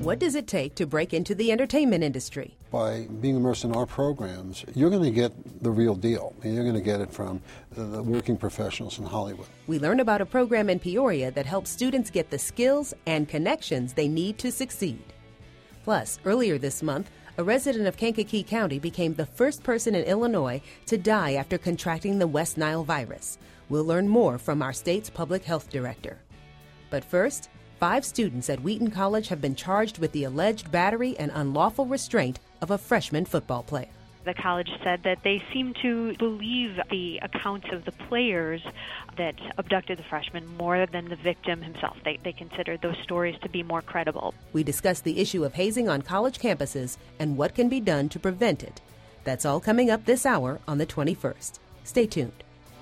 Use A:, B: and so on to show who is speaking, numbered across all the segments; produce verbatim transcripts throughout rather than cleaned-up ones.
A: What does it take to break into the entertainment industry?
B: By being immersed in our programs, you're going to get the real deal. And you're going to get it from the working professionals in Hollywood.
A: We learn about a program in Peoria that helps students get the skills and connections they need to succeed. Plus, earlier this month, a resident of Kankakee County became the first person in Illinois to die after contracting the West Nile virus. We'll learn more from our state's public health director. But first, five students at Wheaton College have been charged with the alleged battery and unlawful restraint of a freshman football player.
C: The college said that they seem to believe the accounts of the players that abducted the freshman more than the victim himself. They, they considered those stories to be more credible.
A: We discuss the issue of hazing on college campuses and what can be done to prevent it. That's all coming up this hour on the twenty-first. Stay tuned.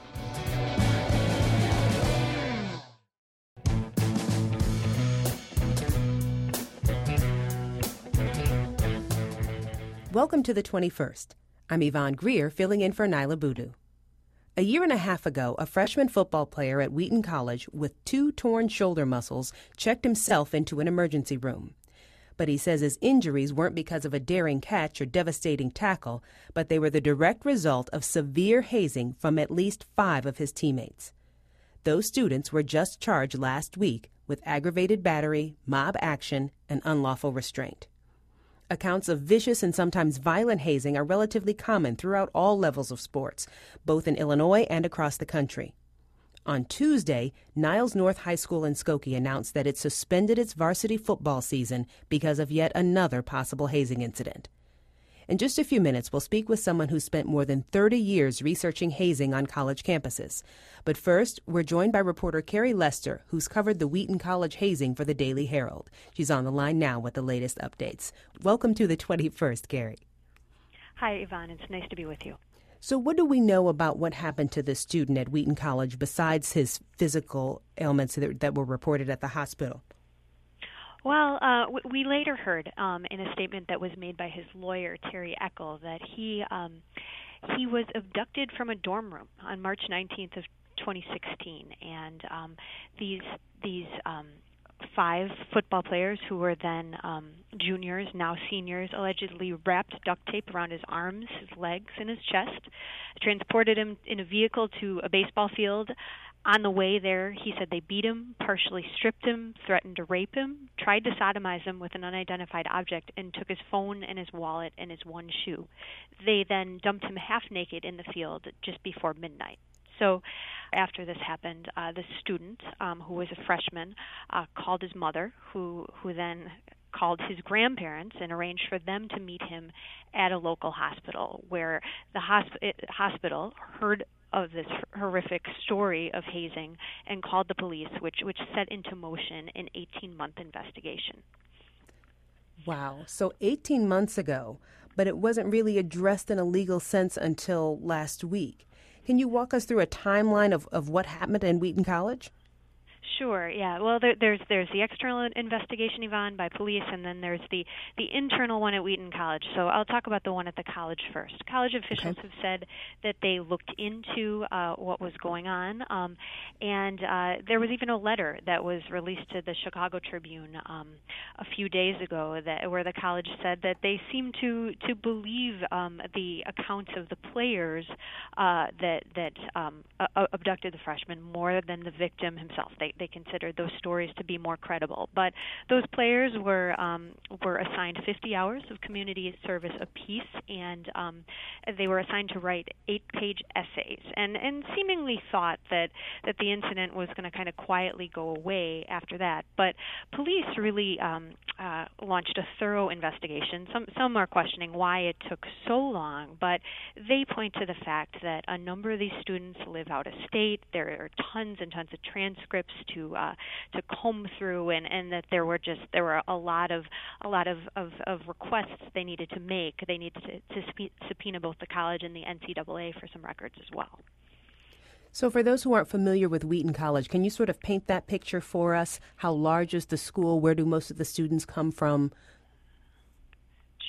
A: Welcome to the twenty-first. I'm Yvonne Greer, filling in for Nyla Boodoo. A year and a half ago, a freshman football player at Wheaton College with two torn shoulder muscles checked himself into an emergency room. But he says his injuries weren't because of a daring catch or devastating tackle, but they were the direct result of severe hazing from at least five of his teammates. Those students were just charged last week with aggravated battery, mob action, and unlawful restraint. Accounts of vicious and sometimes violent hazing are relatively common throughout all levels of sports, both in Illinois and across the country. On Tuesday, Niles North High School in Skokie announced that it suspended its varsity football season because of yet another possible hazing incident. In just a few minutes, we'll speak with someone who spent more than thirty years researching hazing on college campuses. But first, we're joined by reporter Carrie Lester, who's covered the Wheaton College hazing for the Daily Herald. She's on the line now with the latest updates. Welcome to the twenty-first, Carrie.
C: Hi, Yvonne. It's nice to be with you.
A: So what do we know about what happened to the student at Wheaton College besides his physical ailments that, that were reported at the hospital?
C: Well, uh, we later heard um, in a statement that was made by his lawyer, Terry Eckel, that he um, he was abducted from a dorm room on March nineteenth of twenty sixteen, and um, these these um, five football players who were then um, juniors, now seniors, allegedly wrapped duct tape around his arms, his legs, and his chest, transported him in a vehicle to a baseball field. On the way there, he said they beat him, partially stripped him, threatened to rape him, tried to sodomize him with an unidentified object, and took his phone and his wallet and his one shoe. They then dumped him half naked in the field just before midnight. So after this happened, uh, the student, um, who was a freshman, uh, called his mother, who, who then called his grandparents and arranged for them to meet him at a local hospital, where the hosp- hospital heard of this horrific story of hazing and called the police, which which set into motion an eighteen-month investigation.
A: Wow. So eighteen months ago, but it wasn't really addressed in a legal sense until last week. Can you walk us through a timeline of, of what happened in Wheaton College?
C: Sure, yeah. Well, there, there's there's the external investigation, Yvonne, by police, and then there's the, the internal one at Wheaton College. So I'll talk about the one at the college first. College officials okay. have said that they looked into uh, what was going on, um, and uh, there was even a letter that was released to the Chicago Tribune um, a few days ago that where the college said that they seem to to believe um, the accounts of the players uh, that that um, uh, abducted the freshman more than the victim himself. They They considered those stories to be more credible. But those players were um, were assigned fifty hours of community service apiece, and um, they were assigned to write eight-page essays, and, and seemingly thought that, that the incident was going to kind of quietly go away after that. But police really um, uh, launched a thorough investigation. Some, some are questioning why it took so long, but they point to the fact that a number of these students live out of state. There are tons and tons of transcripts to uh, to comb through, and, and that there were just there were a lot of a lot of, of, of requests they needed to make. They needed to, to subpoena both the college and the N C double A for some records as well.
A: So for those who aren't familiar with Wheaton College, can you sort of paint that picture for us? How large is the school? Where do most of the students come from?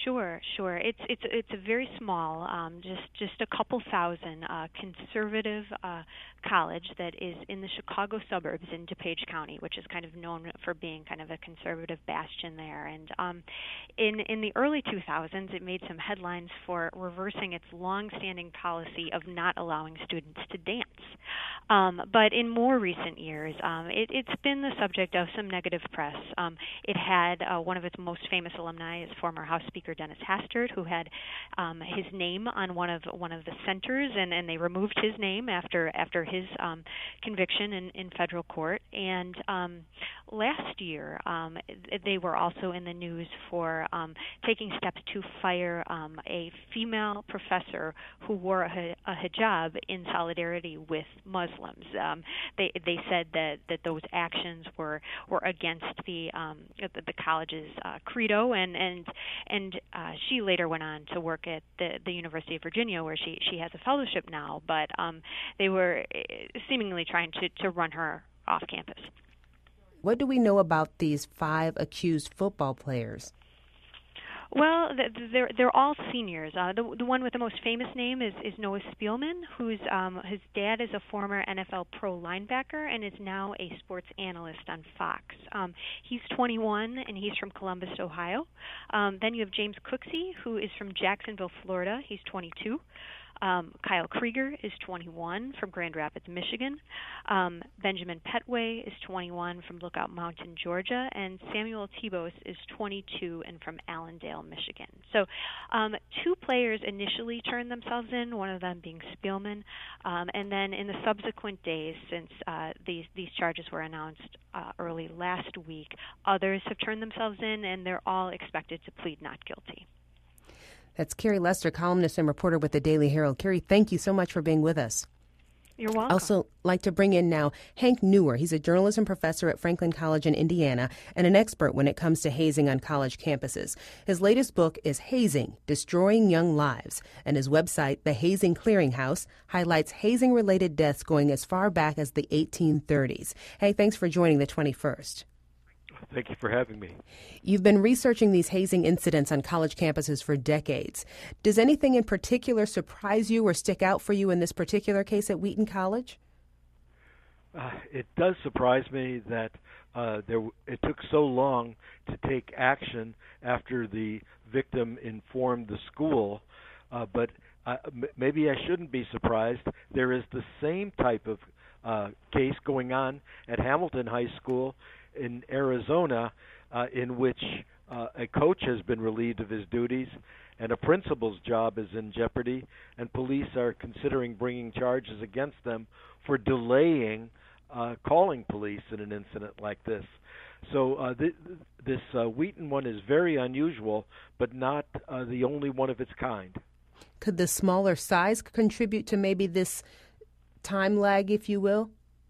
C: Sure, sure. It's it's it's a very small, um, just just a couple thousand uh, conservative uh, college that is in the Chicago suburbs in DuPage County, which is kind of known for being kind of a conservative bastion there. And um, in in the early two thousands, it made some headlines for reversing its long-standing policy of not allowing students to dance. Um, but in more recent years, um, it, it's been the subject of some negative press. Um, it had uh, one of its most famous alumni is former House Speaker Dennis Hastert, who had um, his name on one of one of the centers, and, and they removed his name after after his um, conviction in, in federal court. And um, last year, um, they were also in the news for um, taking steps to fire um, a female professor who wore a, a hijab in solidarity with Muslims. Um, they they said that, that those actions were were against the um, the, the college's uh, credo, and and and uh, she later went on to work at the, the University of Virginia, where she, she has a fellowship now. But um, they were seemingly trying to, to run her off campus.
A: What do we know about these five accused football players?
C: Well, they're they're all seniors. Uh, the the one with the most famous name is, is Noah Spielman, who's um, his dad is a former N F L pro linebacker and is now a sports analyst on Fox. Um, he's twenty-one and he's from Columbus, Ohio. Um, then you have James Cooksey, who is from Jacksonville, Florida. He's twenty-two. Um, Kyle Krieger is twenty-one from Grand Rapids, Michigan. Um, Benjamin Petway is twenty-one from Lookout Mountain, Georgia. And Samuel Tebos is twenty-two and from Allendale, Michigan. So um, two players initially turned themselves in, one of them being Spielman. Um, and then in the subsequent days, since uh, these, these charges were announced uh, early last week, others have turned themselves in, and they're all expected to plead not guilty.
A: That's Carrie Lester, columnist and reporter with the Daily Herald. Carrie, thank you so much for being with us.
C: You're welcome.
A: I'd also like to bring in now Hank Newer. He's a journalism professor at Franklin College in Indiana and an expert when it comes to hazing on college campuses. His latest book is Hazing, Destroying Young Lives, and his website, The Hazing Clearinghouse, highlights hazing-related deaths going as far back as the eighteen thirties. Hank, thanks for joining the twenty-first.
D: Thank you for having me.
A: You've been researching these hazing incidents on college campuses for decades. Does anything in particular surprise you or stick out for you in this particular case at Wheaton College?
D: Uh, it does surprise me that uh, there it took so long to take action after the victim informed the school, uh, but uh, m- maybe I shouldn't be surprised. There is the same type of uh, case going on at Hamilton High School in Arizona, uh, in which uh, a coach has been relieved of his duties and a principal's job is in jeopardy, and police are considering bringing charges against them for delaying uh, calling police in an incident like this. So uh, th- this uh, Wheaton one is very unusual, but not uh, the only one of its kind.
A: Could the smaller size contribute to maybe this time lag, if you will?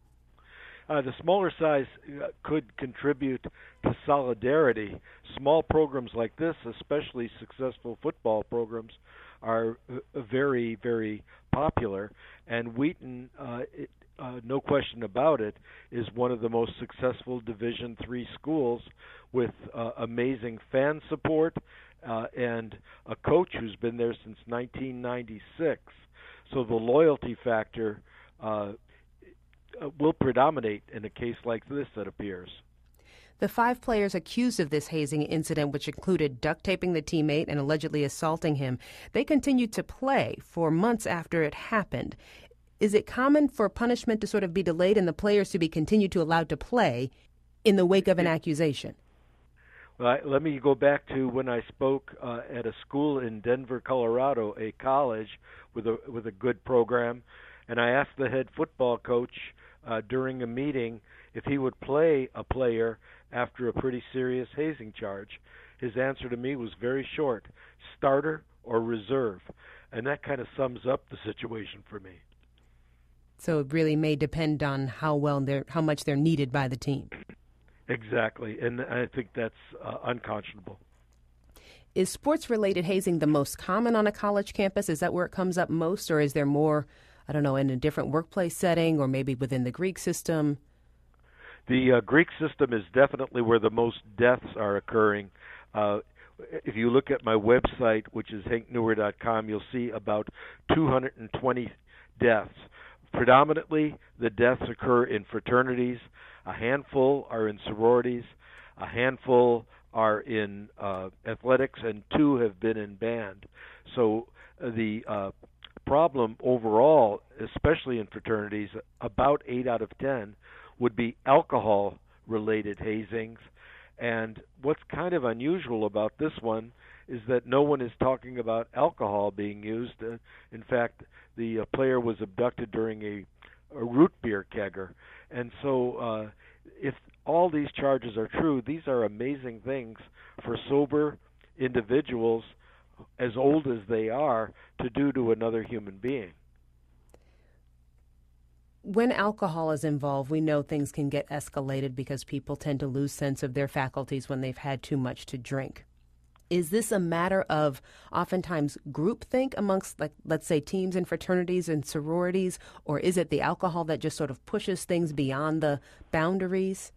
D: Uh, the smaller size uh, could contribute to solidarity. Small programs like this, especially successful football programs, are uh, very, very popular. And Wheaton, uh, it, uh, no question about it, is one of the most successful Division three schools with uh, amazing fan support uh, and a coach who's been there since nineteen ninety-six. So the loyalty factor uh, will predominate in a case like this, it appears.
A: The five players accused of this hazing incident, which included duct taping the teammate and allegedly assaulting him, they continued to play for months after it happened. Is it common for punishment to sort of be delayed and the players to be continued to allowed to play in the wake of an accusation?
D: Well, I, let me go back to when I spoke uh, at a school in Denver, Colorado, a college with a with a good program, and I asked the head football coach uh, during a meeting if he would play a player after a pretty serious hazing charge. His answer to me was very short: starter or reserve, and that kind of sums up the situation for me.
A: So it really may depend on how well they're, how much they're needed by the team.
D: Exactly, and I think that's uh, unconscionable.
A: Is sports-related hazing the most common on a college campus? Is that where it comes up most, or is there more, I don't know, in a different workplace setting or maybe within the Greek system?
D: The uh, Greek system is definitely where the most deaths are occurring. Uh, if you look at my website, which is hank newer dot com, you'll see about two hundred twenty deaths. Predominantly, the deaths occur in fraternities. A handful are in sororities. A handful are in uh, athletics, and two have been in band. So uh, the uh, problem overall, especially in fraternities, about eight out of ten would be alcohol-related hazings. And what's kind of unusual about this one is that no one is talking about alcohol being used. Uh, in fact, the uh, player was abducted during a, a root beer kegger. And so uh, if all these charges are true, these are amazing things for sober individuals, as old as they are, to do to another human being.
A: When alcohol is involved, we know things can get escalated because people tend to lose sense of their faculties when they've had too much to drink. Is this a matter of oftentimes groupthink amongst, like, let's say, teams and fraternities and sororities, or is it the alcohol that just sort of pushes things beyond the boundaries?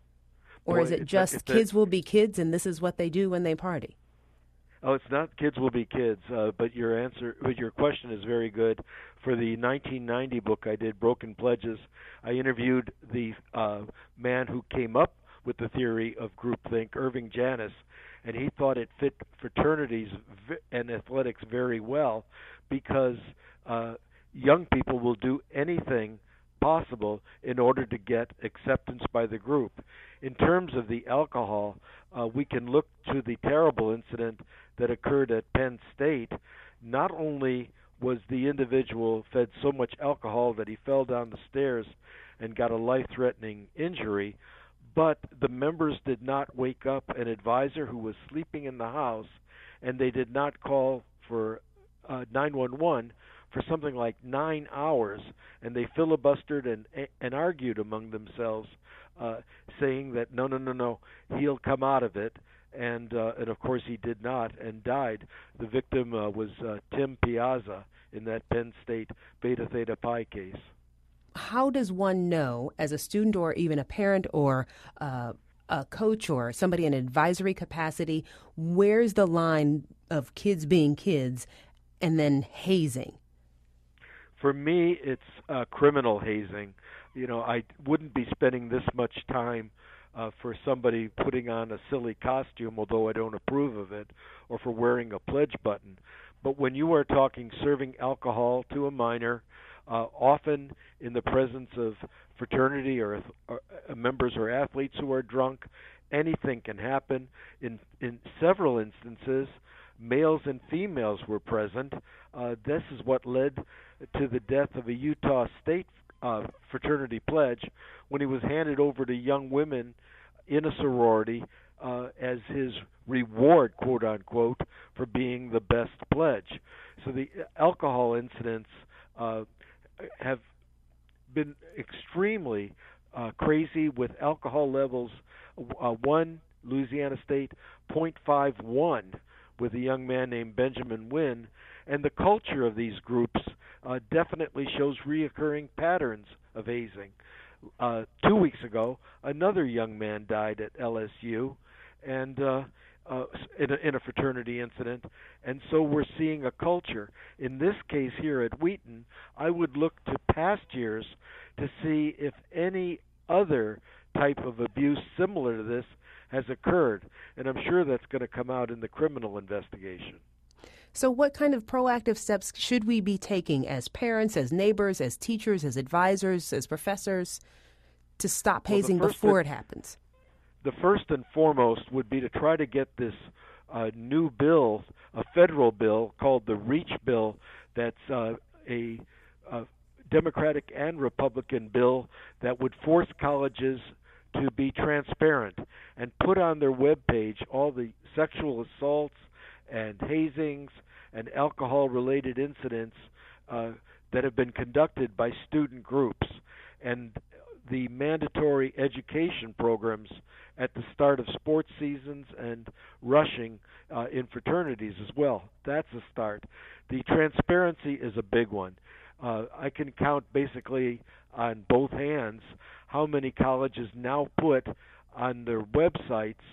A: Or
D: Boy,
A: is it
D: it's
A: just
D: a,
A: kids
D: a,
A: will be kids and this is what they do when they party?
D: Oh, it's not kids will be kids, uh, but your answer, but your question is very good. For the nineteen ninety book I did, Broken Pledges, I interviewed the uh, man who came up with the theory of groupthink, Irving Janis, and he thought it fit fraternities and athletics very well because uh, young people will do anything possible in order to get acceptance by the group. In terms of the alcohol, uh, we can look to the terrible incident that occurred at Penn State. Not only was the individual fed so much alcohol that he fell down the stairs and got a life-threatening injury, but the members did not wake up an advisor who was sleeping in the house, and they did not call for uh, nine one one for something like nine hours, and they filibustered and and argued among themselves, uh, saying that no, no, no, no, he'll come out of it. And uh, and of course he did not and died. The victim uh, was uh, Tim Piazza in that Penn State Beta Theta Pi case.
A: How does one know, as a student or even a parent or uh, a coach or somebody in an advisory capacity, where's the line of kids being kids and then hazing?
D: For me, it's uh, criminal hazing. You know, I wouldn't be spending this much time Uh, for somebody putting on a silly costume, although I don't approve of it, or for wearing a pledge button. But when you are talking serving alcohol to a minor, uh, often in the presence of fraternity or, or uh, members or athletes who are drunk, anything can happen. In in several instances, males and females were present. Uh, this is what led to the death of a Utah State uh, fraternity pledge when he was handed over to young women in a sorority uh, as his reward, quote unquote, for being the best pledge. So the alcohol incidents uh, have been extremely uh, crazy, with alcohol levels, uh, one, Louisiana State, point five one, with a young man named Benjamin Wynn. And the culture of these groups uh, definitely shows reoccurring patterns of hazing. Uh, two weeks ago, another young man died at L S U, and uh, uh, in, a, in a fraternity incident. And so we're seeing a culture. In this case here at Wheaton, I would look to past years to see if any other type of abuse similar to this has occurred. And I'm sure that's going to come out in the criminal investigation.
A: So what kind of proactive steps should we be taking as parents, as neighbors, as teachers, as advisors, as professors to stop hazing well, before it happens?
D: The first and foremost would be to try to get this uh, new bill, a federal bill called the REACH bill, that's uh, a, a Democratic and Republican bill that would force colleges to be transparent and put on their webpage all the sexual assaults and hazings and alcohol-related incidents uh, that have been conducted by student groups, and the mandatory education programs at the start of sports seasons and rushing uh, in fraternities as well. That's a start. The transparency is a big one. Uh, I can count basically on both hands how many colleges now put on their websites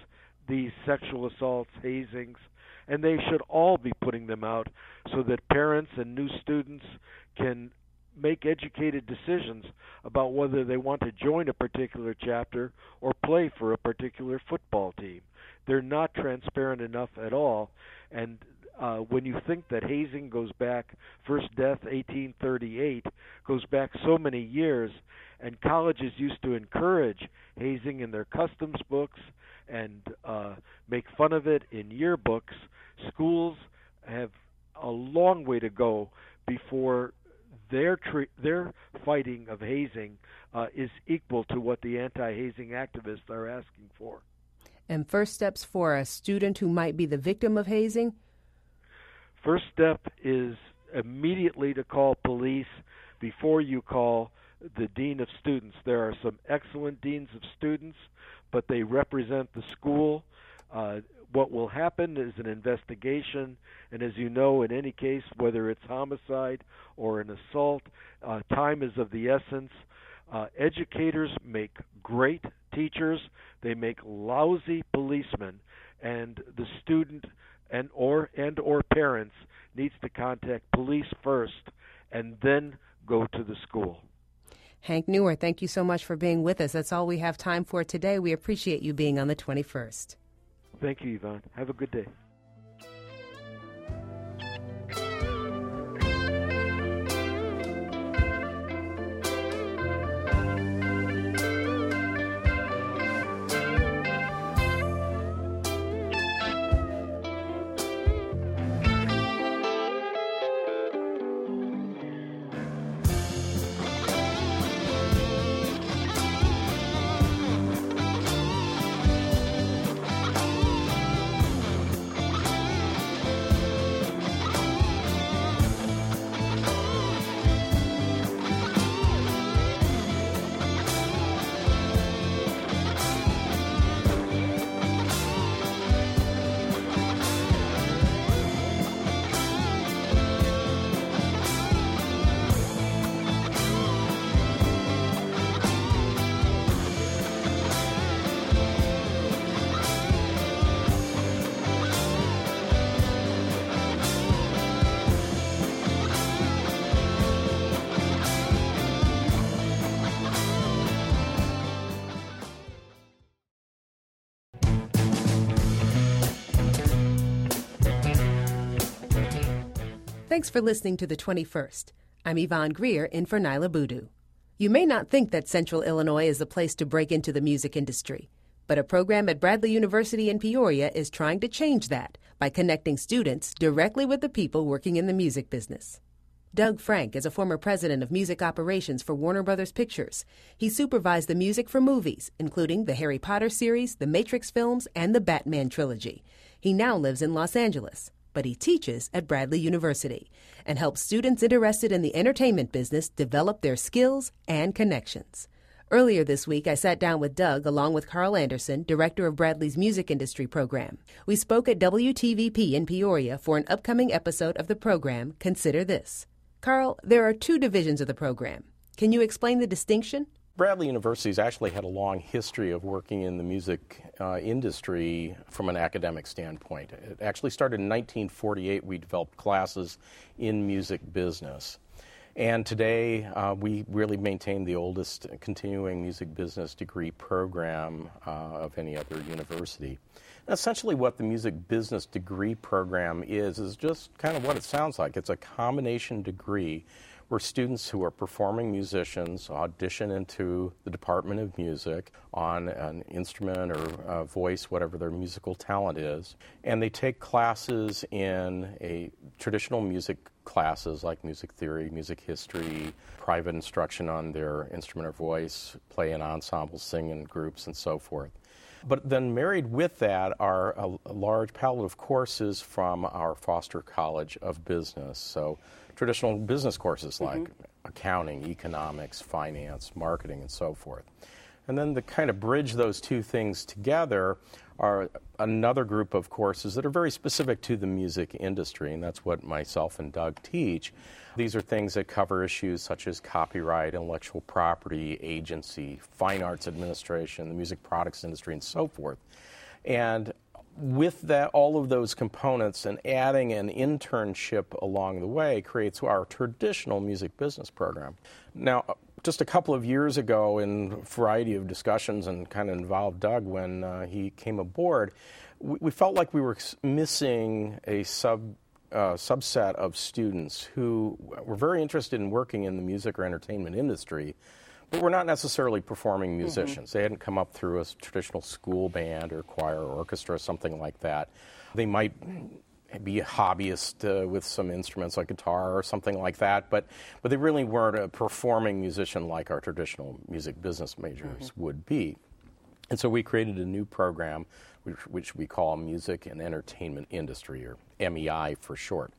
D: these sexual assaults, hazings, and they should all be putting them out so that parents and new students can make educated decisions about whether they want to join a particular chapter or play for a particular football team. They're not transparent enough at all, and uh, when you think that hazing goes back, first death eighteen thirty-eight, goes back so many years, and colleges used to encourage hazing in their customs books and uh, make fun of it in yearbooks, schools have a long way to go before their tre- their fighting of hazing uh, is equal to what the anti-hazing activists are asking for.
A: And first steps for a student who might be the victim of hazing?
D: First step is immediately to call police before you call the dean of students. There are some excellent deans of students, but they represent the school. Uh, what will happen is an investigation, and as you know, in any case, whether it's homicide or an assault, uh, time is of the essence. Uh, educators make great teachers. They make lousy policemen, and the student and or and or parents needs to contact police first and then go to the school.
A: Hank Newer, thank you so much for being with us. That's all we have time for today. We appreciate you being on the twenty-first.
D: Thank you, Yvonne. Have a good day.
A: Thanks for listening to the twenty-first. I'm Yvonne Greer in for Nyla Boodoo. You may not think that Central Illinois is a place to break into the music industry, but a program at Bradley University in Peoria is trying to change that by connecting students directly with the people working in the music business. Doug Frank is a former president of music operations for Warner Brothers Pictures. He supervised the music for movies, including the Harry Potter series, the Matrix films, and the Batman trilogy. He now lives in Los Angeles, but he teaches at Bradley University and helps students interested in the entertainment business develop their skills and connections. Earlier this week, I sat down with Doug along with Carl Anderson, director of Bradley's music industry program. We spoke at W T V P in Peoria for an upcoming episode of the program, Consider This. Carl, there are two divisions of the program. Can you explain the distinction?
E: Bradley University has actually had a long history of working in the music uh, industry from an academic standpoint. It actually started in nineteen forty-eight. We developed classes in music business. And today, uh, we really maintain the oldest continuing music business degree program uh, of any other university. And essentially what the music business degree program is, is just kind of what it sounds like. It's a combination degree where students who are performing musicians audition into the Department of Music on an instrument or uh, voice, whatever their musical talent is, and they take classes in a traditional music classes like music theory, music history, private instruction on their instrument or voice, play in ensembles, sing in groups, and so forth. But then married with that are a, a large palette of courses from our Foster College of Business. So traditional business courses like mm-hmm. accounting, economics, finance, marketing, and so forth. And then to kind of bridge those two things together are another group of courses that are very specific to the music industry, and that's what myself and Doug teach. These are things that cover issues such as copyright, intellectual property, agency, fine arts administration, the music products industry, and so forth. And with that, all of those components and adding an internship along the way creates our traditional music business program. Now, just a couple of years ago, in a variety of discussions and kind of involved Doug when uh, he came aboard, we, we felt like we were missing a sub uh, subset of students who were very interested in working in the music or entertainment industry, but were not necessarily performing musicians. Mm-hmm. They hadn't come up through a traditional school band or choir or orchestra or something like that. They might be a hobbyist uh, with some instruments like guitar or something like that, but, but they really weren't a performing musician like our traditional music business majors mm-hmm. would be. And so we created a new program which, which we call Music and Entertainment Industry, or M E I for short.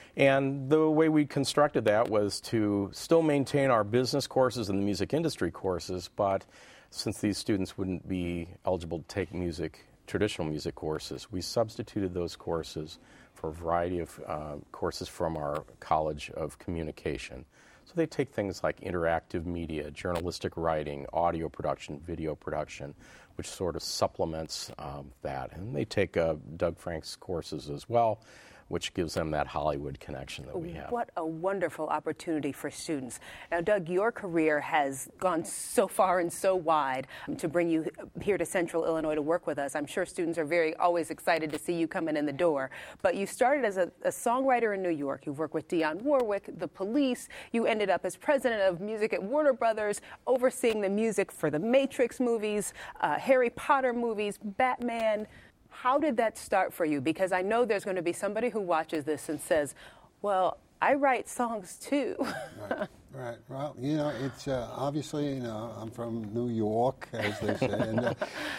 E: And the way we constructed that was to still maintain our business courses and the music industry courses, but since these students wouldn't be eligible to take music, traditional music courses, we substituted those courses for a variety of uh, courses from our College of Communication. So they take things like interactive media, journalistic writing, audio production, video production, which sort of supplements um, that. And they take uh, Doug Frank's courses as well, which gives them that Hollywood connection that we have.
A: What a wonderful opportunity for students. Now, Doug, your career has gone so far and so wide to bring you here to Central Illinois to work with us. I'm sure students are very always excited to see you coming in the door. But you started as a, a songwriter in New York. You've worked with Dionne Warwick, The Police. You ended up as president of music at Warner Brothers, overseeing the music for the Matrix movies, uh, Harry Potter movies, Batman. How did that start for you? Because I know there's going to be somebody who watches this and says, well, I write songs too.
B: Right, right. Well, you know, it's uh, obviously, you know, I'm from New York, as they say. and uh,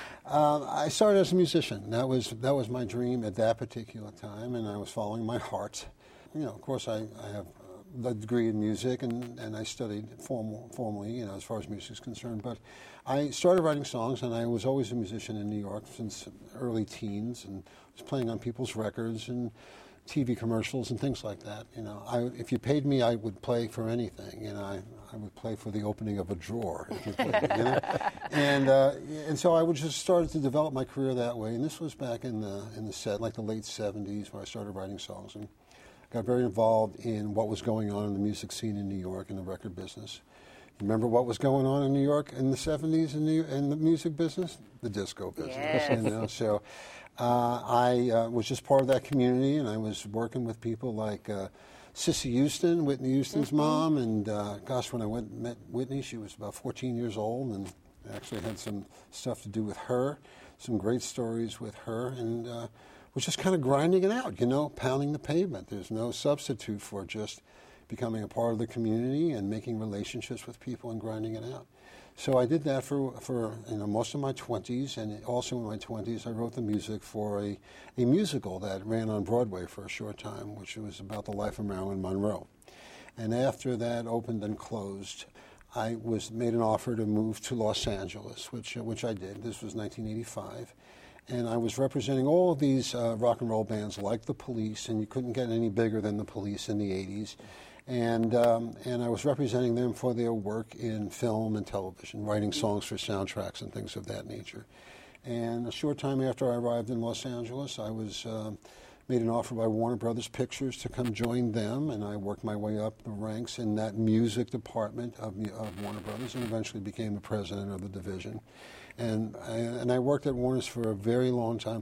B: uh, I started as a musician. That was, that was my dream at that particular time, and I was following my heart. You know, of course, I, I have a degree in music, and, and I studied formal, formally, you know, as far as music is concerned. But I started writing songs, and I was always a musician in New York since early teens, and was playing on people's records and T V commercials and things like that. You know, I, if you paid me, I would play for anything. You know, I, I would play for the opening of a drawer. If you played, you know? And uh, and so I would just started to develop my career that way. And this was back in the in the set, like the late seventies, where I started writing songs and got very involved in what was going on in the music scene in New York and the record business. Remember what was going on in New York in the seventies in, in the music business? The disco business.
A: Yes.
B: You know? So uh, I uh, was just part of that community, and I was working with people like uh, Cissy Houston, Whitney Houston's mm-hmm. mom. And uh, gosh, when I went and met Whitney, she was about fourteen years old, and I actually had some stuff to do with her, some great stories with her. And uh, was just kind of grinding it out, you know, pounding the pavement. There's no substitute for just becoming a part of the community and making relationships with people and grinding it out. So I did that for, for you know, most of my twenties, and also in my twenties I wrote the music for a, a musical that ran on Broadway for a short time, which was about the life of Marilyn Monroe. And after that opened and closed, I was made an offer to move to Los Angeles, which, which I did. This was nineteen eighty-five. And I was representing all of these uh, rock and roll bands like The Police, and you couldn't get any bigger than The Police in the eighties. And um, and I was representing them for their work in film and television, writing songs for soundtracks and things of that nature. And a short time after I arrived in Los Angeles, I was uh, made an offer by Warner Brothers Pictures to come join them, and I worked my way up the ranks in that music department of, of Warner Brothers, and eventually became the president of the division. And I, and I worked at Warner's for a very long time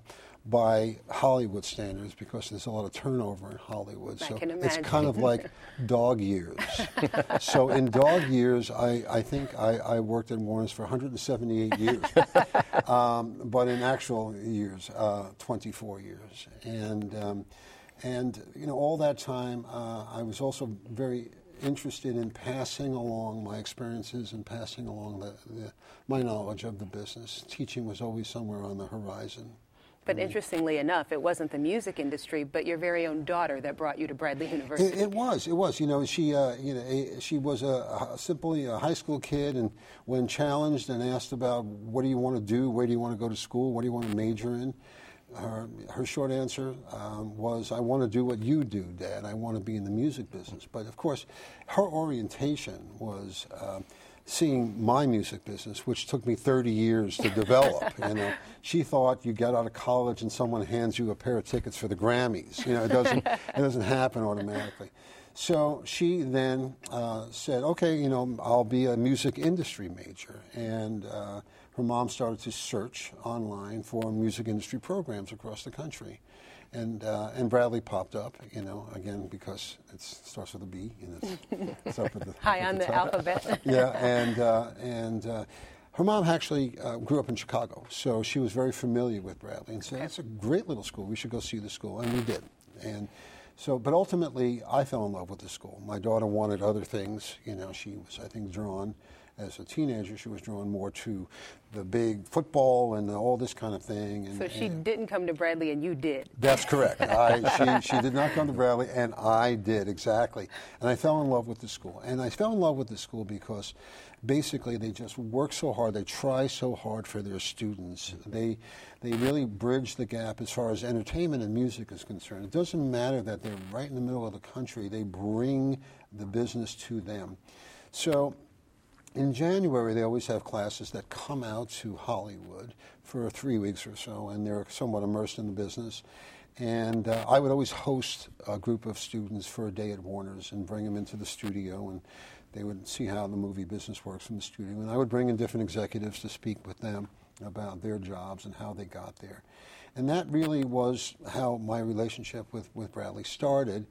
B: by Hollywood standards, because there's a lot of turnover in Hollywood.
A: I
B: so
A: can
B: it's
A: imagine.
B: kind of like dog years. So in dog years, I, I think I, I worked at Warner's for one hundred seventy-eight years. um, but in actual years, uh, twenty-four years. And, um, and you know, all that time, uh, I was also very interested in passing along my experiences and passing along the, the, my knowledge of the business. Teaching was always somewhere on the horizon.
A: But interestingly enough, it wasn't the music industry, but your very own daughter that brought you to Bradley University.
B: It, it was. It was. You know, she, uh, you know, a, she was a, a simply a high school kid, and when challenged and asked about what do you want to do, where do you want to go to school, what do you want to major in, her, her short answer um, was, I want to do what you do, Dad. I want to be in the music business. But of course, her orientation was uh, seeing my music business, which took me thirty years to develop. You know, she thought you get out of college and someone hands you a pair of tickets for the Grammys. You know, it doesn't it doesn't happen automatically. So she then uh, said, okay, you know, I'll be a music industry major. And uh, her mom started to search online for music industry programs across the country. And uh, and Bradley popped up, you know, again, because it starts with a B. You know, it's, it's up at the,
A: High
B: up
A: on
B: the,
A: the
B: top.
A: alphabet.
B: Yeah, and, uh, and uh, her mom actually uh, grew up in Chicago, so she was very familiar with Bradley and said, it's a great little school. We should go see the school. And we did. And so, but ultimately, I fell in love with the school. My daughter wanted other things. You know, she was, I think, drawn, as a teenager, she was drawn more to the big football and all this kind of thing. And,
A: so she
B: and
A: didn't come to Bradley, and you did.
B: That's correct. I, she, she did not come to Bradley, and I did, exactly. And I fell in love with the school. And I fell in love with the school because basically they just work so hard. They try so hard for their students. They, they really bridge the gap as far as entertainment and music is concerned. It doesn't matter that they're right in the middle of the country. They bring the business to them. So in January, they always have classes that come out to Hollywood for three weeks or so, and they're somewhat immersed in the business. And uh, I would always host a group of students for a day at Warner's and bring them into the studio, and they would see how the movie business works in the studio. And I would bring in different executives to speak with them about their jobs and how they got there. And that really was how my relationship with, with Bradley started,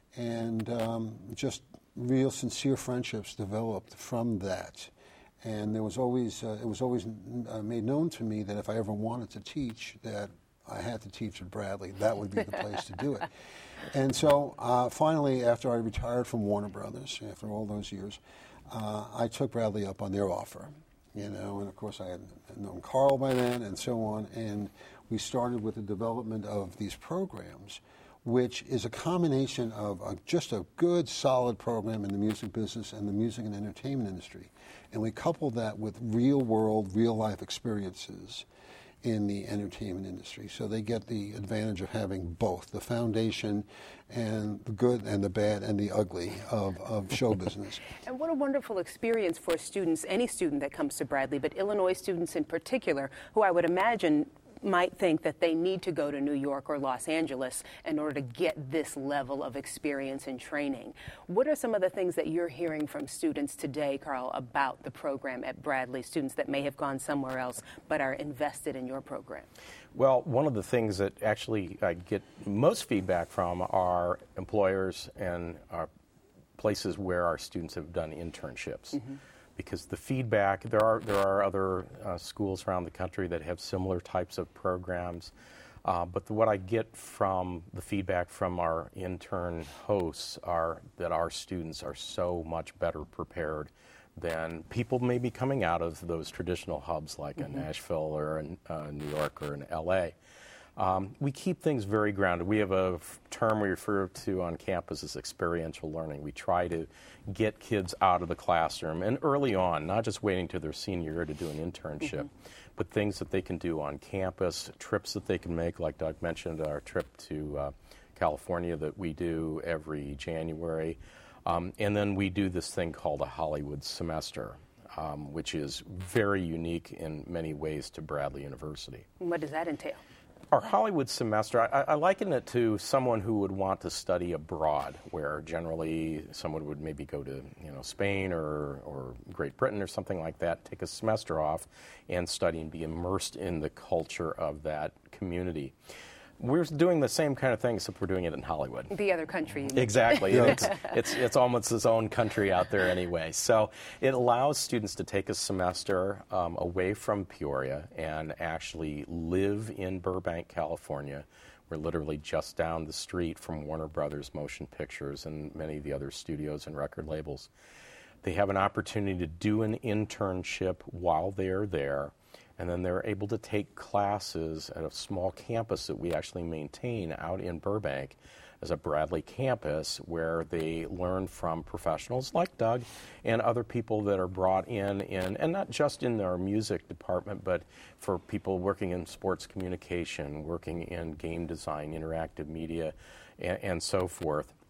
B: and um, just real sincere friendships developed from that. And there was always, uh, it was always uh, made known to me that if I ever wanted to teach, that I had to teach at Bradley. That would be the place to do it. And so uh, finally, after I retired from Warner Brothers, after all those years, uh, I took Bradley up on their offer. You know, and of course I had known Carl by then and so on, and we started with the development of these programs, which is a combination of a, just a good, solid program in the music business and the music and entertainment industry. And we coupled that with real-world, real-life experiences in the entertainment industry. So they get the advantage of having both, the foundation and the good and the bad and the ugly of, of show business.
A: And what a wonderful experience for students, any student that comes to Bradley, but Illinois students in particular, who I would imagine might think that they need to go to New York or Los Angeles in order to get this level of experience and training. What are some of the things that you're hearing from students today, Carl, about the program at Bradley, students that may have gone somewhere else but are invested in your program?
E: Well, one of the things that actually I get most feedback from are employers and our places where our students have done internships. Mm-hmm. Because the feedback, there are there are other uh, schools around the country that have similar types of programs, uh, but the, what I get from the feedback from our intern hosts are that our students are so much better prepared than people maybe coming out of those traditional hubs like mm-hmm. in Nashville or in uh, New York or in L A. Um, we keep things very grounded. We have a f- term we refer to on campus as experiential learning. We try to get kids out of the classroom and early on, not just waiting to their senior year to do an internship, mm-hmm. but things that they can do on campus, trips that they can make, like Doug mentioned, our trip to uh, California that we do every January. Um, and then we do this thing called a Hollywood semester, um, which is very unique in many ways to Bradley University.
A: What does that entail?
E: Our Hollywood semester, I, I liken it to someone who would want to study abroad, where generally someone would maybe go to, you know, Spain or, or Great Britain or something like that, take a semester off and study and be immersed in the culture of that community. We're doing the same kind of thing, except we're doing it in Hollywood.
A: The other country. You mean.
E: Exactly. it's, it's, it's almost its own country out there anyway. So it allows students to take a semester um, away from Peoria and actually live in Burbank, California. We're literally just down the street from Warner Brothers Motion Pictures and many of the other studios and record labels. They have an opportunity to do an internship while they're there. And then they're able to take classes at a small campus that we actually maintain out in Burbank as a Bradley campus, where they learn from professionals like Doug and other people that are brought in, in and not just in our music department, but for people working in sports communication, working in game design, interactive media, and, and so forth.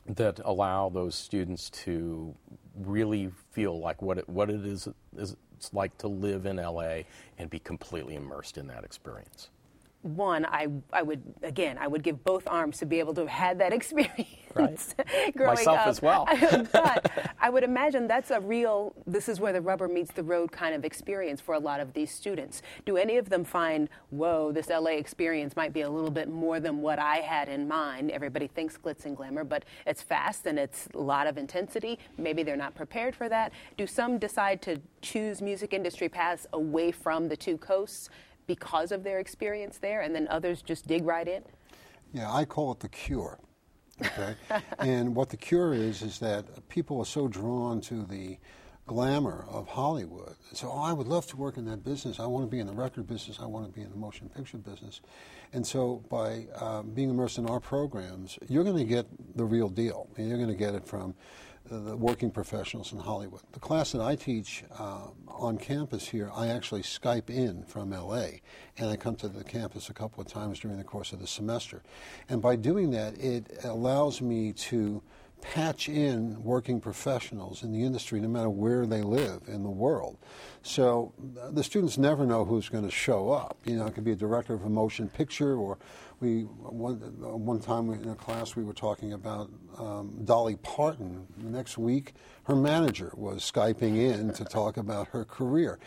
E: that allow those students to really feel like what it, what it is, is it's like to live in L A and be completely immersed in that experience.
A: One, I, I would, again, I would give both arms to be able to have had that experience.
E: Right.
A: growing
E: Myself
A: up.
E: as well.
A: But I would imagine that's a real, this is where the rubber meets the road kind of experience for a lot of these students. Do any of them find, whoa, this L A experience might be a little bit more than what I had in mind? Everybody thinks glitz and glamour, but it's fast and it's a lot of intensity. Maybe they're not prepared for that. Do some decide to choose music industry paths away from the two coasts because of their experience there, and then others just dig right in?
B: Yeah, I call it the cure. Okay, and what the cure is is that people are so drawn to the glamour of Hollywood. So, oh, I would love to work in that business. I want to be in the record business. I want to be in the motion picture business. And so, by uh, being immersed in our programs, you're going to get the real deal. And you're going to get it from the working professionals in Hollywood. The class that I teach uh, on campus here, I actually Skype in from L A, and I come to the campus a couple of times during the course of the semester. And by doing that, it allows me to patch in working professionals in the industry no matter where they live in the world. So uh, the students never know who's going to show up. You know, it could be a director of a motion picture, or we one, one time in a class we were talking about um, Dolly Parton. The next week, her manager was Skyping in to talk about her career.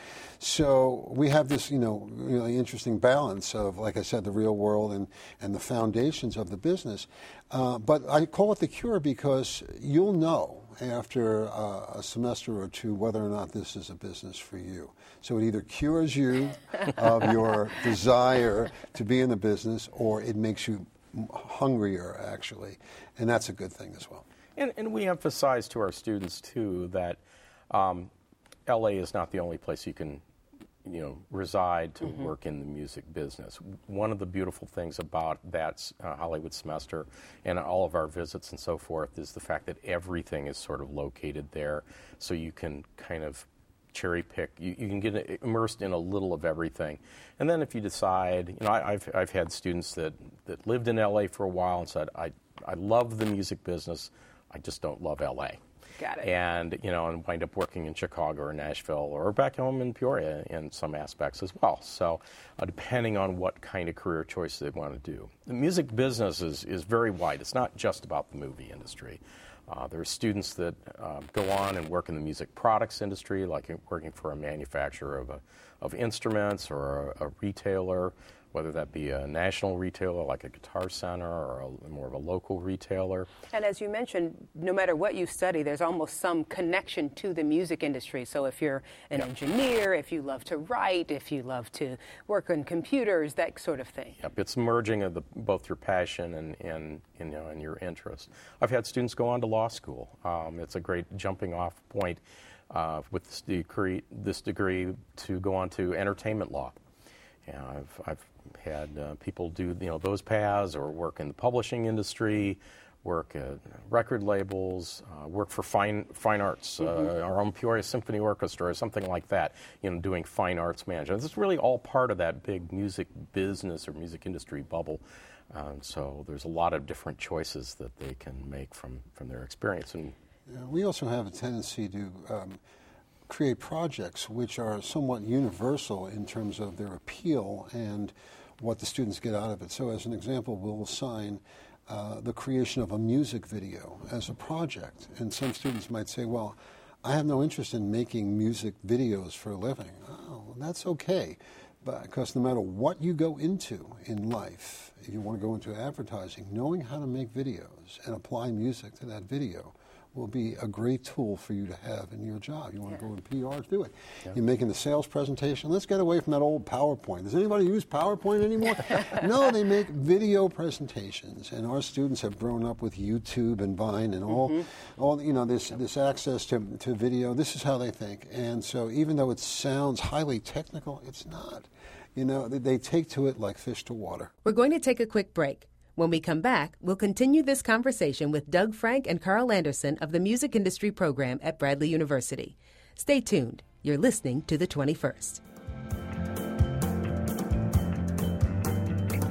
B: So we have this, you know, really interesting balance of, like I said, the real world and, and the foundations of the business. Uh, but I call it the cure because you'll know after uh, a semester or two whether or not this is a business for you. So it either cures you of your desire to be in the business, or it makes you hungrier, actually. And that's a good thing as well.
E: And, and we emphasize to our students, too, that um, L A is not the only place you can, you know, reside to mm-hmm. work in the music business. One of the beautiful things about that uh, Hollywood semester and all of our visits and so forth is the fact that everything is sort of located there, so you can kind of cherry pick. You, you can get immersed in a little of everything. And then if you decide, you know, I, I've I've had students that, that lived in L A for a while and said, I I love the music business, I just don't love L A.
A: Got it.
E: And, you know, and wind up working in Chicago or Nashville or back home in Peoria in some aspects as well. So uh, depending on what kind of career choice they want to do. The music business is, is very wide. It's not just about the movie industry. Uh, there are students that uh, go on and work in the music products industry, like working for a manufacturer of, a, of instruments or a, a retailer, whether that be a national retailer like a Guitar Center or a, more of a local retailer.
A: And as you mentioned, no matter what you study, there's almost some connection to the music industry. So if you're an yep. engineer, if you love to write, if you love to work on computers, that sort of thing.
E: Yep, it's merging of the, both your passion and, and, you know, and your interest. I've had students go on to law school. Um, it's a great jumping off point uh, with this degree, this degree to go on to entertainment law. Yeah, I've, I've had uh, people do, you know, those paths or work in the publishing industry, work at record labels, uh, work for fine fine arts, mm-hmm. uh, our own Peoria Symphony Orchestra or something like that, you know, doing fine arts management. This is really all part of that big music business or music industry bubble. Um, so there's a lot of different choices that they can make from, from their experience. And
B: yeah, we also have a tendency to um, create projects which are somewhat universal in terms of their appeal and what the students get out of it. So as an example, we'll assign uh, the creation of a music video as a project. And some students might say, well, I have no interest in making music videos for a living. Oh, that's okay. But because no matter what you go into in life, if you want to go into advertising, knowing how to make videos and apply music to that video will be a great tool for you to have in your job. You want yeah. to go in P R, do it. Yeah. You're making the sales presentation. Let's get away from that old PowerPoint. Does anybody use PowerPoint anymore? No, they make video presentations, and our students have grown up with YouTube and Vine and all, mm-hmm. all you know, this this access to, to video. This is how they think, and so even though it sounds highly technical, it's not. You know, they, they take to it like fish to water.
A: We're going to take a quick break. When we come back, we'll continue this conversation with Doug Frank and Carl Anderson of the Music Industry Program at Bradley University. Stay tuned. You're listening to The twenty-first.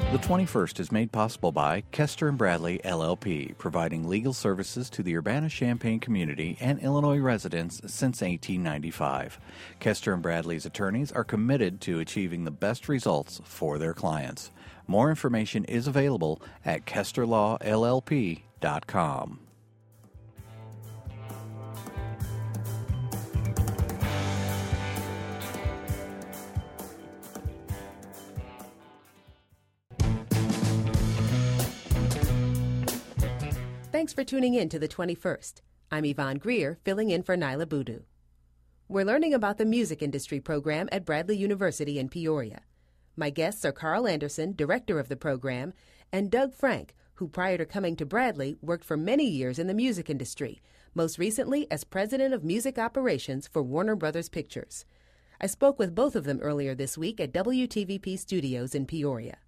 F: The twenty-first is made possible by Kester and Bradley, L L P, providing legal services to the Urbana-Champaign community and Illinois residents since eighteen ninety-five. Kester and Bradley's attorneys are committed to achieving the best results for their clients. More information is available at kester law l l p dot com.
A: Thanks for tuning in to the twenty-first. I'm Yvonne Greer, filling in for Nyla Boodoo. We're learning about the music industry program at Bradley University in Peoria. My guests are Carl Anderson, director of the program, and Doug Frank, who prior to coming to Bradley worked for many years in the music industry, most recently as president of music operations for Warner Brothers Pictures. I spoke with both of them earlier this week at W T V P Studios in Peoria.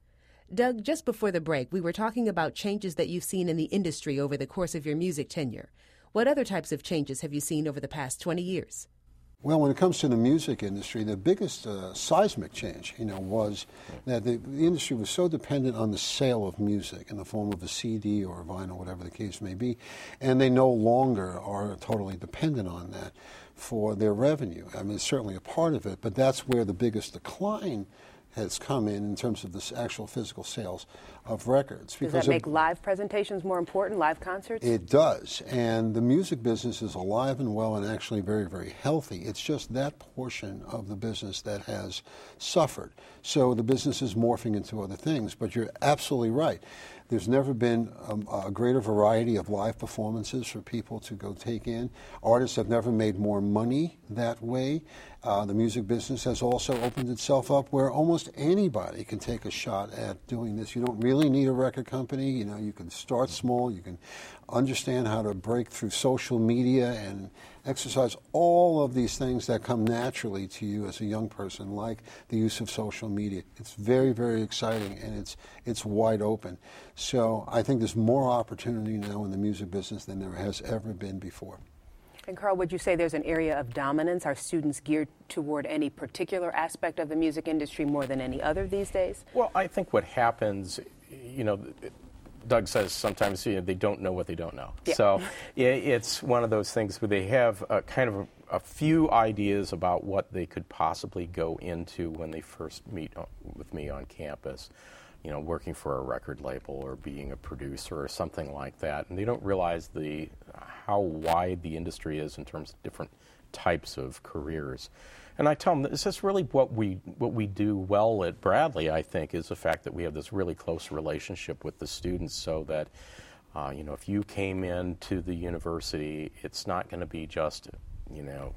A: Doug, just before the break, we were talking about changes that you've seen in the industry over the course of your music tenure. What other types of changes have you seen over the past twenty years?
B: Well, when it comes to the music industry, the biggest uh, seismic change, you know, was that the, the industry was so dependent on the sale of music in the form of a C D or a vinyl, whatever the case may be, and they no longer are totally dependent on that for their revenue. I mean, it's certainly a part of it, but that's where the biggest decline has come in in terms of the actual physical sales of records.
A: Does that make live presentations more important, live concerts?
B: It does, and the music business is alive and well and actually very, very healthy. It's just that portion of the business that has suffered. So the business is morphing into other things, but you're absolutely right. There's never been um, a greater variety of live performances for people to go take in. Artists have never made more money that way. Uh, the music business has also opened itself up where almost anybody can take a shot at doing this. You don't really need a record company. You know, you can start small. You can understand how to break through social media and exercise all of these things that come naturally to you as a young person, like the use of social media. It's very, very exciting, and it's it's wide open. So I think there's more opportunity now in the music business than there has ever been before.
A: And Carl, would you say there's an area of dominance? Are students geared toward any particular aspect of the music industry more than any other these days?
E: Well, I think what happens, you know, Doug says sometimes you know, they don't know what they don't know.
A: Yeah.
E: So it's one of those things where they have a, kind of a, a few ideas about what they could possibly go into when they first meet with me on campus. You know, working for a record label or being a producer or something like that, and they don't realize the how wide the industry is in terms of different types of careers. And I tell them that this is really what we what we do well at Bradley. I think is the fact that we have this really close relationship with the students, so that uh, you know, if you came into the university, it's not going to be just you know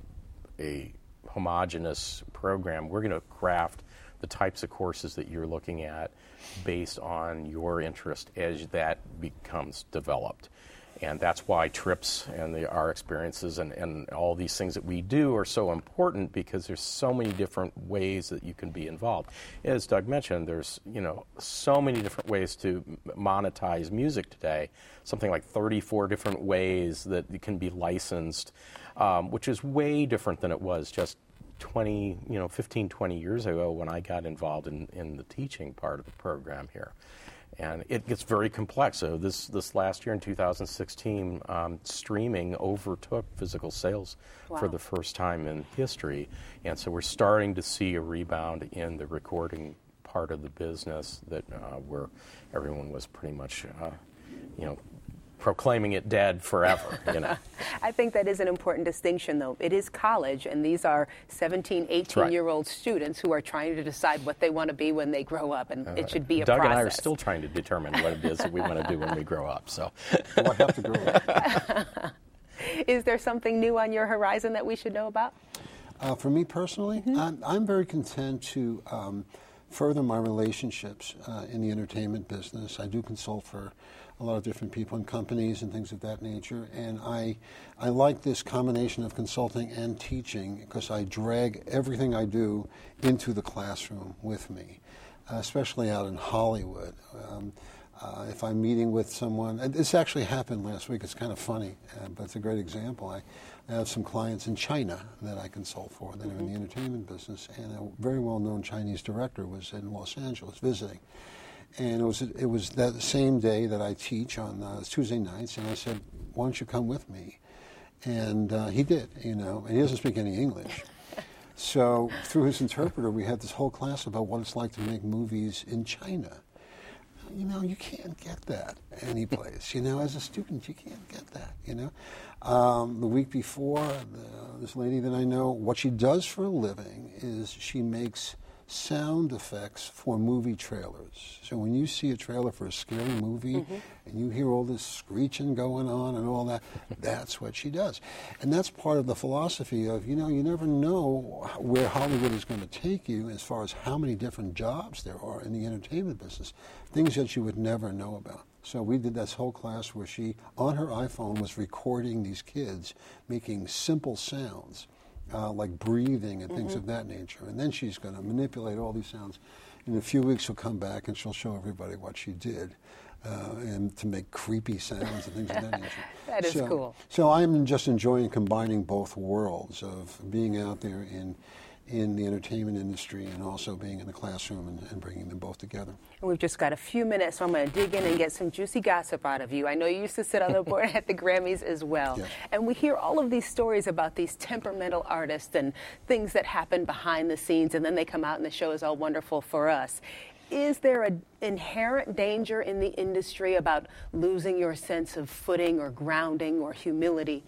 E: a homogeneous program. We're going to craft the types of courses that you're looking at based on your interest as that becomes developed. And that's why trips and the, our experiences and, and all these things that we do are so important, because there's so many different ways that you can be involved. As Doug mentioned, there's you know so many different ways to monetize music today, something like thirty-four different ways that it can be licensed, um, which is way different than it was just twenty, you know, fifteen, twenty years ago when I got involved in, in the teaching part of the program here. And it gets very complex. So this, this last year in two thousand sixteen, um, streaming overtook physical sales wow. for the first time in history. And so we're starting to see a rebound in the recording part of the business that uh, where everyone was pretty much, uh, you know, proclaiming it dead forever, you know.
A: I think that is an important distinction, though. It is college, and these are seventeen, eighteen-year-old right. students who are trying to decide what they want to be when they grow up, and uh, it should be a
E: Doug
A: process.
E: Doug and I are still trying to determine what it is that we want to do when we grow up, so.
B: Well, I have to grow up.
A: Is there something new on your horizon that we should know about?
B: Uh, for me personally, mm-hmm. I'm, I'm very content to um, further my relationships uh, in the entertainment business. I do consult for a lot of different people and companies and things of that nature, and I I like this combination of consulting and teaching because I drag everything I do into the classroom with me, uh, especially out in Hollywood. Um, uh, if I'm meeting with someone, and this actually happened last week, it's kind of funny, uh, but it's a great example. I, I have some clients in China that I consult for that mm-hmm. are in the entertainment business, and a very well-known Chinese director was in Los Angeles visiting. And it was it was that same day that I teach on uh, Tuesday nights, and I said, "Why don't you come with me?" And uh, he did, you know, and he doesn't speak any English. So through his interpreter, we had this whole class about what it's like to make movies in China. You know, you can't get that anyplace. You know, as a student, you can't get that, you know. Um, the week before, the, this lady that I know, what she does for a living is she makes sound effects for movie trailers. So when you see a trailer for a scary movie mm-hmm. and you hear all this screeching going on and all that, that's what she does. And that's part of the philosophy of, you know, you never know where Hollywood is going to take you as far as how many different jobs there are in the entertainment business, things that you would never know about. So we did this whole class where she, on her iPhone, was recording these kids making simple sounds. Uh, like breathing and things mm-hmm. of that nature. And then she's going to manipulate all these sounds. In a few weeks, she'll come back and she'll show everybody what she did uh, and to make creepy sounds and things of that nature.
A: That is
B: so,
A: cool.
B: So I'm just enjoying combining both worlds of being out there in in the entertainment industry and also being in the classroom and, and bringing them both together.
A: And we've just got a few minutes, so I'm going to dig in and get some juicy gossip out of you. I know you used to sit on the board at the Grammys as well.
B: Yeah.
A: And we hear all of these stories about these temperamental artists and things that happen behind the scenes, and then they come out and the show is all wonderful for us. Is there an inherent danger in the industry about losing your sense of footing or grounding or humility?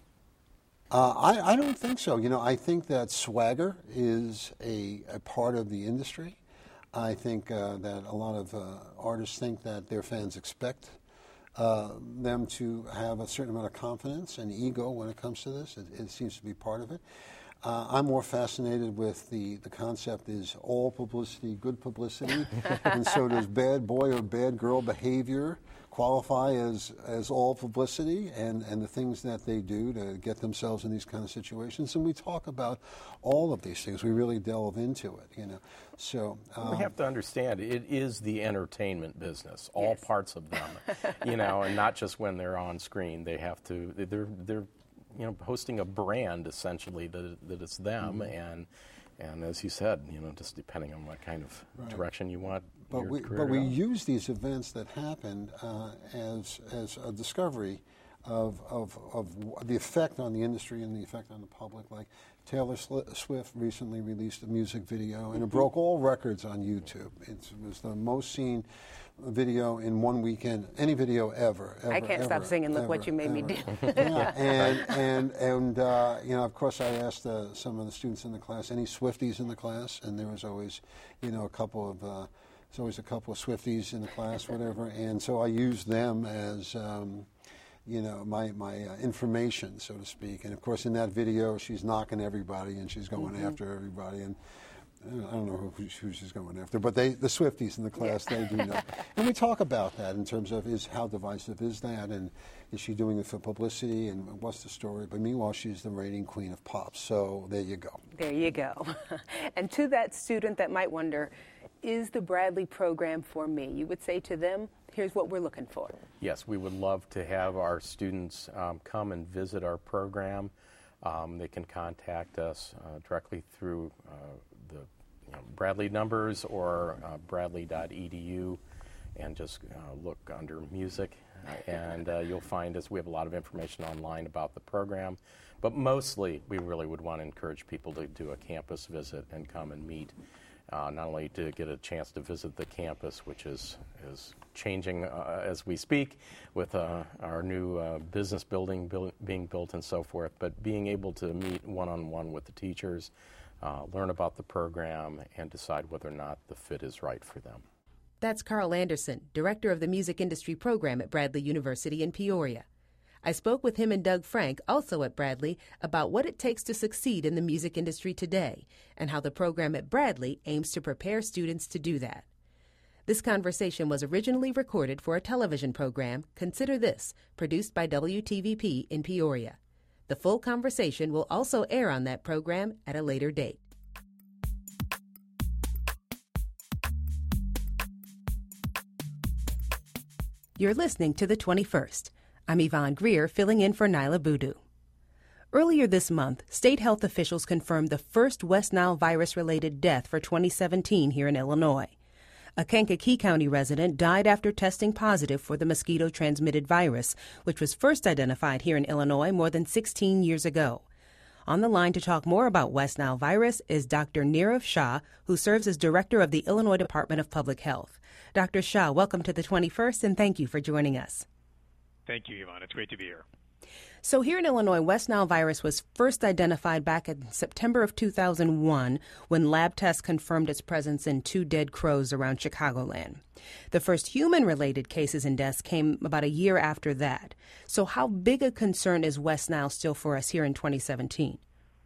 B: Uh, I, I don't think so. You know, I think that swagger is a, a part of the industry. I think uh, that a lot of uh, artists think that their fans expect uh, them to have a certain amount of confidence and ego when it comes to this. It, it seems to be part of it. Uh, I'm more fascinated with the, the concept is all publicity, good publicity, and so does bad boy or bad girl behavior qualify as, as all publicity and, and the things that they do to get themselves in these kind of situations. And we talk about all of these things. We really delve into it, you know. So um,
E: we have to understand it is the entertainment business, all
A: yes.
E: parts of them, you know, and not just when they're on screen. They have to, they're, they're you know, hosting a brand essentially that, that it's them mm-hmm. and and as you said, you know, just depending on what kind of right. direction you want.
B: But
E: your
B: we
E: career
B: but
E: to
B: we
E: go.
B: use these events that happened uh, as as a discovery of, of of the effect on the industry and the effect on the public. Like Taylor Swift recently released a music video and it broke all records on YouTube. It was the most seen video in one weekend, any video ever. ever
A: I can't
B: ever,
A: stop singing. Look
B: ever,
A: what you made
B: ever.
A: me do.
B: Yeah, and and and uh, you know, of course, I asked uh, some of the students in the class, any Swifties in the class, and there was always, you know, a couple of. Uh, there's always a couple of Swifties in the class, whatever, and so I used them as. Um, you know, my, my uh, information, so to speak. And, of course, in that video, she's knocking everybody and she's going mm-hmm. after everybody. And I don't know who, who she's going after, but they, the Swifties in the class, yeah. they do know. And we talk about that in terms of is how divisive is that, and is she doing it for publicity, and what's the story? But meanwhile, she's the reigning queen of pop, so there you go.
A: There you go. And to that student that might wonder, is the Bradley program for me? You would say to them, here's what we're looking for.
E: Yes, we would love to have our students um, come and visit our program. Um, they can contact us uh, directly through uh, the you know, Bradley numbers or uh, bradley dot e d u and just uh, look under music uh, and uh, you'll find us. We have a lot of information online about the program, but mostly we really would want to encourage people to do a campus visit and come and meet. Uh, not only to get a chance to visit the campus, which is is changing uh, as we speak with uh, our new uh, business building build, being built and so forth, but being able to meet one-on-one with the teachers, uh, learn about the program, and decide whether or not the fit is right for them.
A: That's Carl Anderson, Director of the Music Industry Program at Bradley University in Peoria. I spoke with him and Doug Frank, also at Bradley, about what it takes to succeed in the music industry today and how the program at Bradley aims to prepare students to do that. This conversation was originally recorded for a television program, Consider This, produced by W T V P in Peoria. The full conversation will also air on that program at a later date. You're listening to The twenty-first. I'm Yvonne Greer, filling in for Nyla Boodoo. Earlier this month, state health officials confirmed the first West Nile virus-related death for twenty seventeen here in Illinois. A Kankakee County resident died after testing positive for the mosquito-transmitted virus, which was first identified here in Illinois more than sixteen years ago. On the line to talk more about West Nile virus is Doctor Nirav Shah, who serves as director of the Illinois Department of Public Health. Doctor Shah, welcome to the twenty-first, and thank you for joining us.
G: Thank you, Yvonne. It's great to be here.
A: So here in Illinois, West Nile virus was first identified back in September of two thousand one when lab tests confirmed its presence in two dead crows around Chicagoland. The first human-related cases and deaths came about a year after that. So how big a concern is West Nile still for us here in twenty seventeen?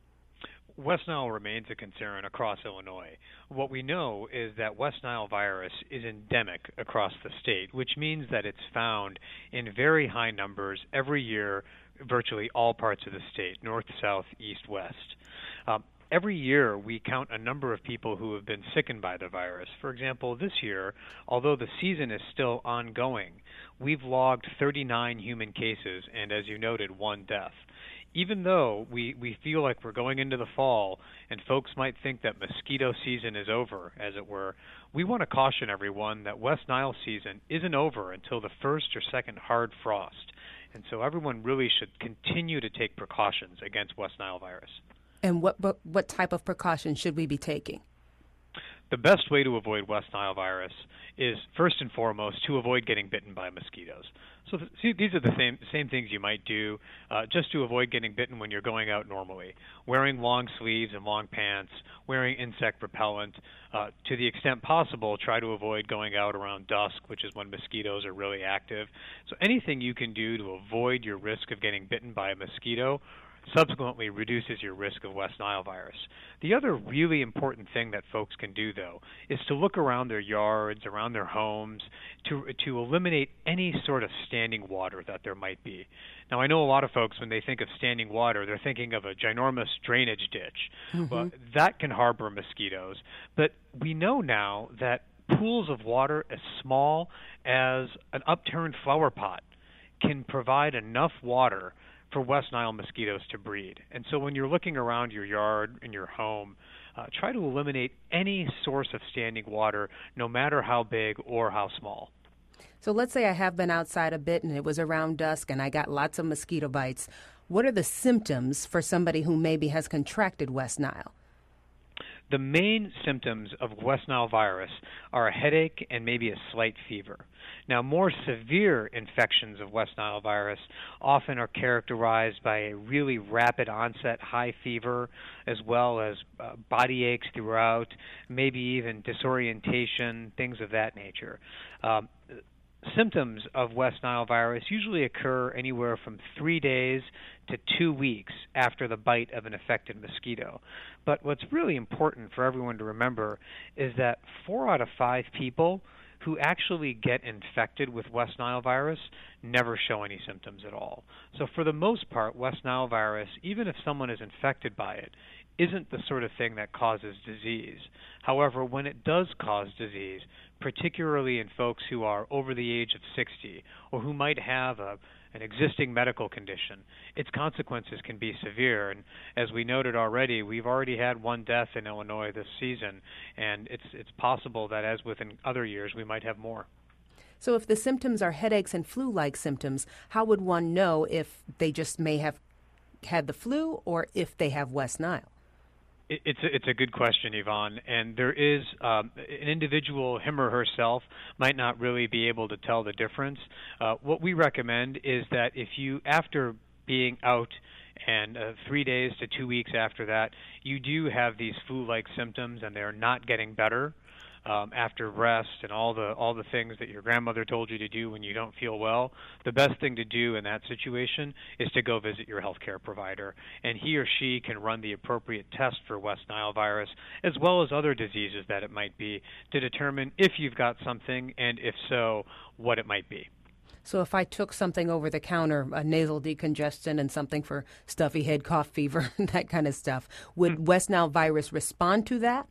G: West Nile remains a concern across Illinois. What we know is that West Nile virus is endemic across the state, which means that it's found in very high numbers every year, virtually all parts of the state, north, south, east, west. Um, every year we count a number of people who have been sickened by the virus. For example, this year, although the season is still ongoing, we've logged thirty-nine human cases and, as you noted, one death. Even though we, we feel like we're going into the fall and folks might think that mosquito season is over, as it were, we want to caution everyone that West Nile season isn't over until the first or second hard frost. And so everyone really should continue to take precautions against West Nile virus.
A: And what, what, what type of precautions should we be taking?
G: The best way to avoid West Nile virus is, first and foremost, to avoid getting bitten by mosquitoes. So th- see, these are the same same things you might do uh, just to avoid getting bitten when you're going out normally. Wearing long sleeves and long pants, wearing insect repellent. Uh, to the extent possible, try to avoid going out around dusk, which is when mosquitoes are really active. So anything you can do to avoid your risk of getting bitten by a mosquito subsequently reduces your risk of West Nile virus. The other really important thing that folks can do, though, is to look around their yards, around their homes, to to eliminate any sort of standing water that there might be. Now, I know a lot of folks, when they think of standing water, they're thinking of a ginormous drainage ditch. Mm-hmm. Well, that can harbor mosquitoes. But we know now that pools of water as small as an upturned flower pot can provide enough water for West Nile mosquitoes to breed. And so when you're looking around your yard and your home, uh, try to eliminate any source of standing water, no matter how big or how small.
A: So let's say I have been outside a bit and it was around dusk and I got lots of mosquito bites. What are the symptoms for somebody who maybe has contracted West Nile?
G: The main symptoms of West Nile virus are a headache and maybe a slight fever. Now, more severe infections of West Nile virus often are characterized by a really rapid onset high fever, as well as uh, body aches throughout, maybe even disorientation, things of that nature. Um, Symptoms of West Nile virus usually occur anywhere from three days to two weeks after the bite of an affected mosquito. But what's really important for everyone to remember is that four out of five people who actually get infected with West Nile virus never show any symptoms at all. So for the most part, West Nile virus, even if someone is infected by it, isn't the sort of thing that causes disease. However, when it does cause disease, particularly in folks who are over the age of sixty or who might have a, an existing medical condition, its consequences can be severe. And as we noted already, we've already had one death in Illinois this season, and it's it's possible that, as with in other years, we might have more.
A: So if the symptoms are headaches and flu-like symptoms, how would one know if they just may have had the flu or if they have West Nile?
G: It's a, it's a good question, Yvonne, and there is um, an individual, him or herself, might not really be able to tell the difference. Uh, what we recommend is that if you, after being out and uh, three days to two weeks after that, you do have these flu-like symptoms and they're not getting better, Um, after rest and all the all the things that your grandmother told you to do when you don't feel well, the best thing to do in that situation is to go visit your healthcare provider, and he or she can run the appropriate test for West Nile virus, as well as other diseases that it might be, to determine if you've got something, and if so, what it might be.
A: So if I took something over the counter, a nasal decongestant and something for stuffy head, cough, fever, that kind of stuff, would mm-hmm. West Nile virus respond to that?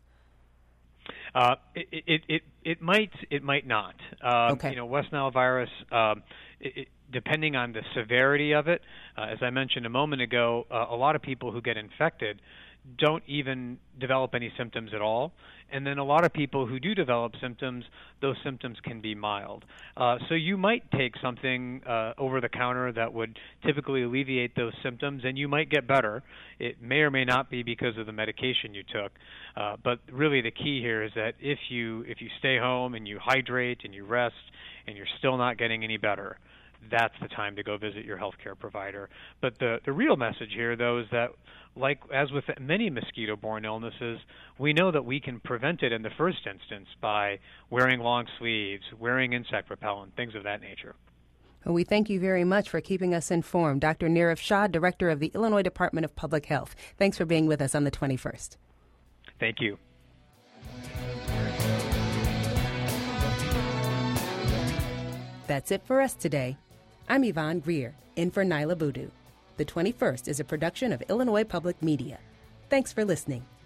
G: Uh, it, it it it might it might not. Uh,
A: okay.
G: You know, West Nile virus, um, it, it, depending on the severity of it, uh, as I mentioned a moment ago, uh, a lot of people who get infected don't even develop any symptoms at all. And then a lot of people who do develop symptoms, those symptoms can be mild. Uh, so you might take something uh, over the counter that would typically alleviate those symptoms, and you might get better. It may or may not be because of the medication you took. Uh, but really the key here is that if you if you stay home and you hydrate and you rest and you're still not getting any better, that's the time to go visit your healthcare provider. But the, the real message here, though, is that, like as with many mosquito-borne illnesses, we know that we can prevent it in the first instance by wearing long sleeves, wearing insect repellent, things of that nature.
A: Well, we thank you very much for keeping us informed. Doctor Nirav Shah, Director of the Illinois Department of Public Health. Thanks for being with us on the twenty-first.
G: Thank you.
A: That's it for us today. I'm Yvonne Greer, in for Nyla Boodoo. The twenty-first is a production of Illinois Public Media. Thanks for listening.